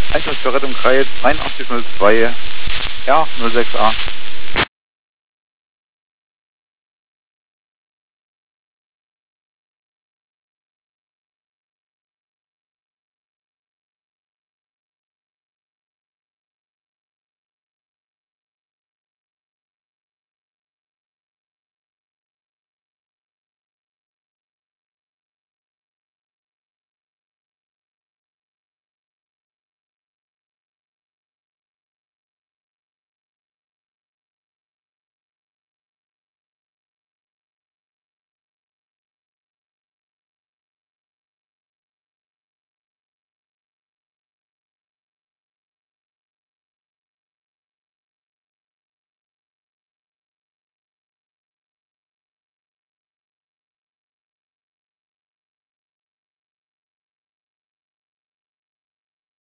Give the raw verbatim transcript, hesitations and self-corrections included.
Einsatz für Rettung Kreis dreiundachtzig null zwei R null sechs A.